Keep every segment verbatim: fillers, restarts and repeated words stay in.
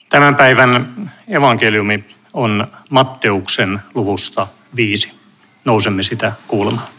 Tämän päivän evankeliumi on Matteuksen luvusta viisi. Nousemme sitä kuulemaan.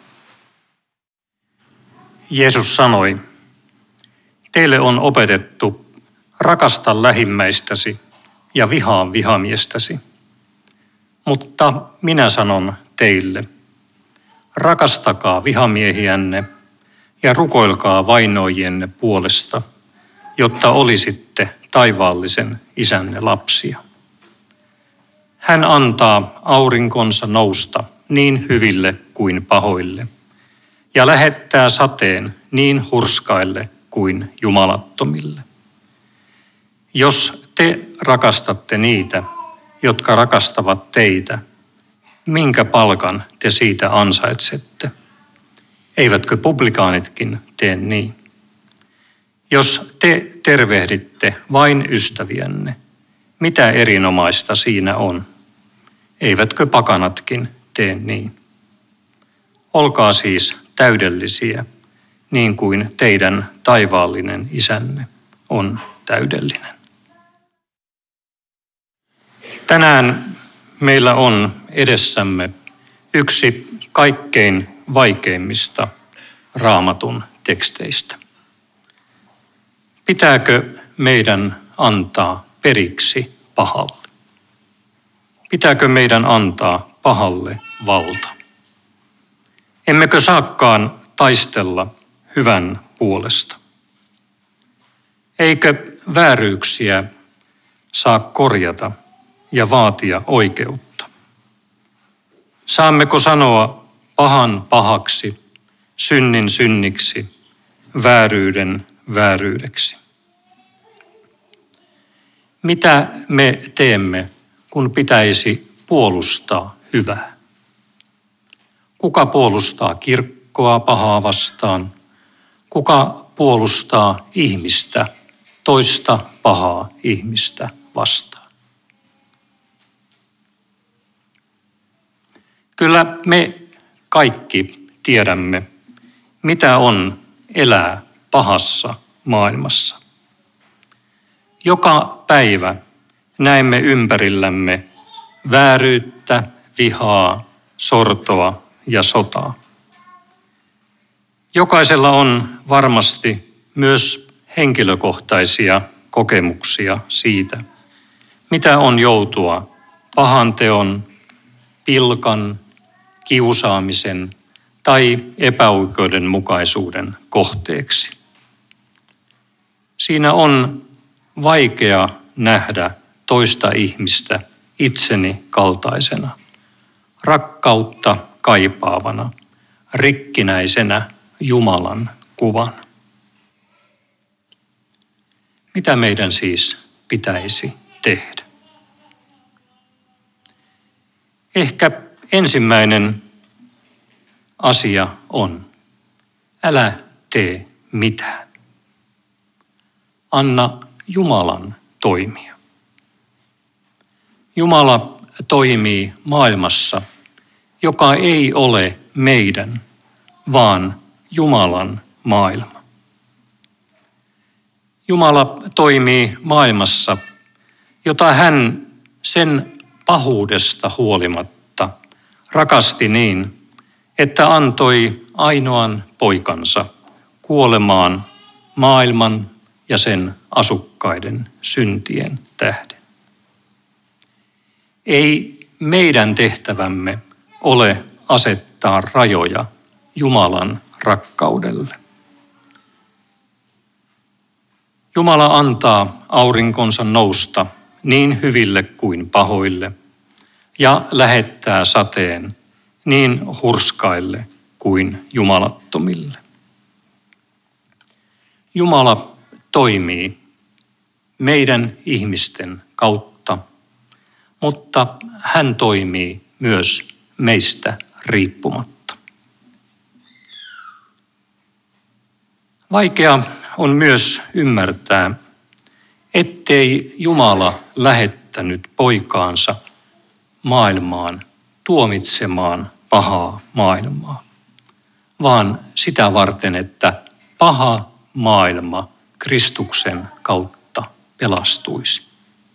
Jeesus sanoi, teille on opetettu rakasta lähimmäistäsi ja vihaa vihamiestäsi. Mutta minä sanon teille, rakastakaa vihamiehiänne ja rukoilkaa vainoijienne puolesta, jotta olisitte taivaallisen isänne lapsia. Hän antaa aurinkonsa nousta niin hyville kuin pahoille ja lähettää sateen niin hurskaille kuin jumalattomille. Jos te rakastatte niitä, jotka rakastavat teitä, minkä palkan te siitä ansaitsette? Eivätkö publikaanitkin tee niin? Jos te tervehditte vain ystäviänne, mitä erinomaista siinä on? Eivätkö pakanatkin tee niin? Olkaa siis täydellisiä, niin kuin teidän taivaallinen isänne on täydellinen. Tänään meillä on edessämme yksi kaikkein vaikeimmista Raamatun teksteistä. Pitääkö meidän antaa periksi pahalle? Pitääkö meidän antaa pahalle valta? Emmekö saakaan taistella hyvän puolesta? Eikö vääryyksiä saa korjata ja vaatia oikeutta? Saammeko sanoa pahan pahaksi, synnin synniksi, vääryyden vääryydeksi? Mitä me teemme, kun pitäisi puolustaa hyvää? Kuka puolustaa kirkkoa pahaa vastaan? Kuka puolustaa ihmistä, toista pahaa ihmistä vastaan? Kyllä me kaikki tiedämme, mitä on elää pahassa maailmassa. Joka päivä näemme ympärillämme vääryyttä, vihaa, sortoa ja sotaa. Jokaisella on varmasti myös henkilökohtaisia kokemuksia siitä, mitä on joutua pahanteon, pilkan, kiusaamisen tai epäoikeudenmukaisuuden kohteeksi. Siinä on vaikea nähdä toista ihmistä itseni kaltaisena, rakkautta kaipaavana, rikkinäisenä Jumalan kuvana. Mitä meidän siis pitäisi tehdä? Ehkä ensimmäinen asia on, älä tee mitään. Anna Jumalan toimia. Jumala toimii maailmassa, joka ei ole meidän, vaan Jumalan maailma. Jumala toimii maailmassa, jota hän sen pahuudesta huolimatta rakasti niin, että antoi ainoan poikansa kuolemaan maailman ja sen asukkaiden syntien tähden. Ei meidän tehtävämme ole asettaa rajoja Jumalan rakkaudelle. Jumala antaa aurinkonsa nousta niin hyville kuin pahoille ja lähettää sateen niin hurskaille kuin jumalattomille. Jumala toimii meidän ihmisten kautta, mutta hän toimii myös meistä riippumatta. Vaikea on myös ymmärtää, ettei Jumala lähettänyt poikaansa maailmaan tuomitsemaan pahaa maailmaa, vaan sitä varten, että paha maailma Kristuksen kautta pelastuisi.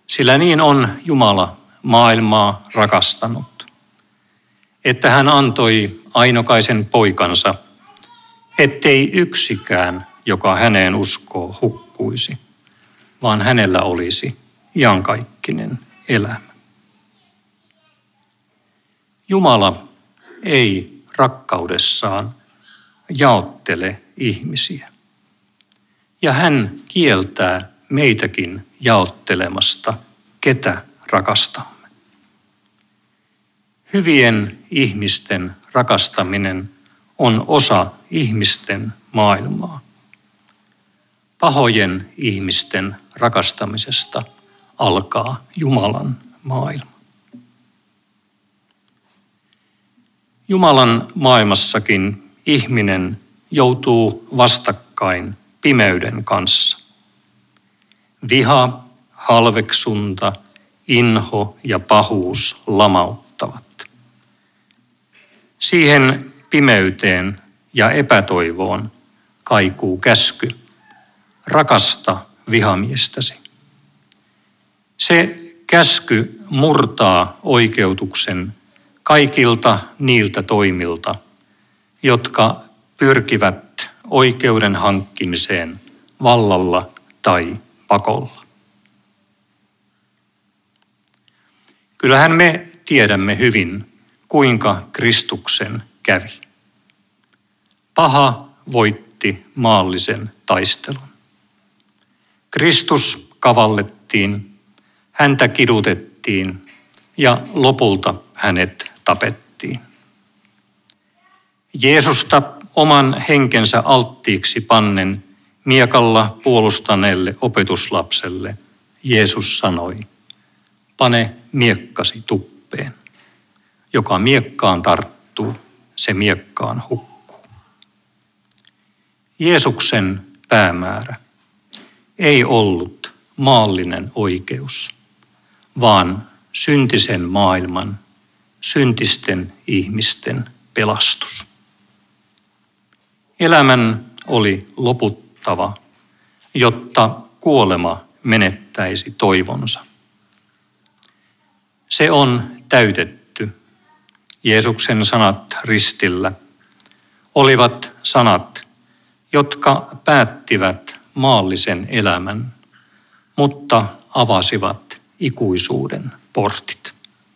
Sillä niin on Jumala maailmaa rakastanut, että hän antoi ainokaisen poikansa, ettei yksikään, joka häneen uskoo, hukkuisi, vaan hänellä olisi iankaikkinen elämä. Jumala ei rakkaudessaan jaottele ihmisiä, ja hän kieltää meitäkin jaottelemasta, ketä rakastamme. Hyvien ihmisten rakastaminen on osa ihmisten maailmaa. Pahojen ihmisten rakastamisesta alkaa Jumalan maailma. Jumalan maailmassakin ihminen joutuu vastakkain pimeyden kanssa. Viha, halveksunta, inho ja pahuus lamauttavat. Siihen pimeyteen ja epätoivoon kaikuu käsky: rakasta vihamiestäsi. Se käsky murtaa oikeutuksen kaikilta niiltä toimilta, jotka pyrkivät oikeuden hankkimiseen vallalla tai pakolla. Kyllähän me tiedämme hyvin, kuinka Kristuksen kävi. Paha voitti maallisen taistelun. Kristus kavallettiin, häntä kidutettiin ja lopulta hänet tapettiin. Jeesusta oman henkensä alttiiksi pannen miekalla puolustaneelle opetuslapselle Jeesus sanoi: pane miekkasi tuppeen. Joka miekkaan tarttuu, se miekkaan hukkuu. Jeesuksen päämäärä ei ollut maallinen oikeus, vaan syntisen maailman, syntisten ihmisten pelastus. Elämän oli loputtava, jotta kuolema menettäisi toivonsa. Se on täytetty. Jeesuksen sanat ristillä olivat sanat, jotka päättivät maallisen elämän, mutta avasivat ikuisuuden portit.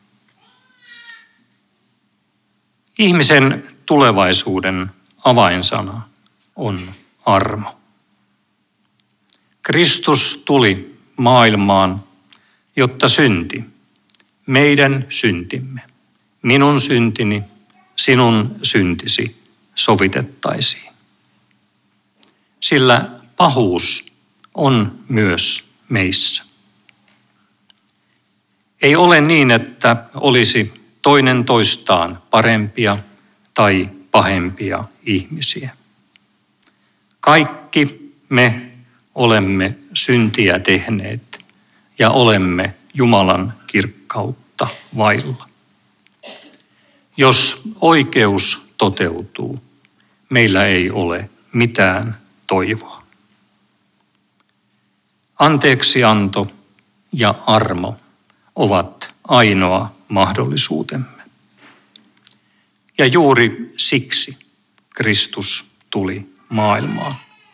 Ihmisen tulevaisuuden avainsana on armo. Kristus tuli maailmaan, jotta synti, meidän syntimme, minun syntini, sinun syntisi sovitettaisiin. Sillä pahuus on myös meissä. Ei ole niin, että olisi toinen toistaan parempia tai pahempia ihmisiä. Kaikki me olemme syntiä tehneet ja olemme Jumalan kirkkautta vailla. Jos oikeus toteutuu, meillä ei ole mitään toivoa. Anteeksianto ja armo ovat ainoa mahdollisuutemme. Ja juuri siksi Kristus tuli maailmaan.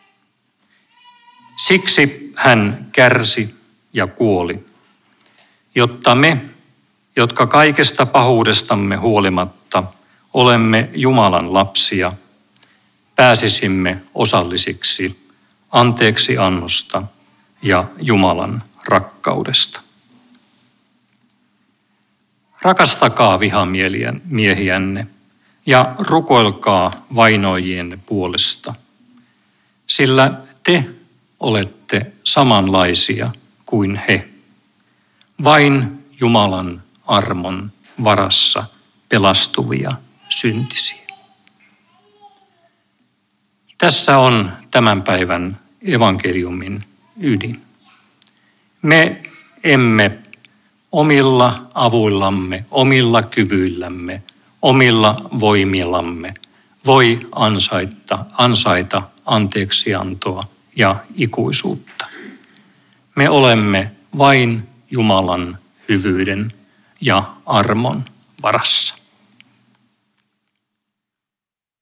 Siksi hän kärsi ja kuoli, jotta me, jotka kaikesta pahuudestamme huolimatta olemme Jumalan lapsia, pääsisimme osallisiksi anteeksiannosta ja Jumalan rakkaudesta. Rakastakaa vihamiehiänne ja rukoilkaa vainoijienne puolesta, sillä te olette samanlaisia kuin he, vain Jumalan armon varassa pelastuvia syntisiä. Tässä on tämän päivän evankeliumin ydin. Me emme omilla avuillamme, omilla kyvyillämme, omilla voimillamme voi ansaita, ansaita anteeksiantoa ja ikuisuutta. Me olemme vain Jumalan hyvyyden ja armon varassa.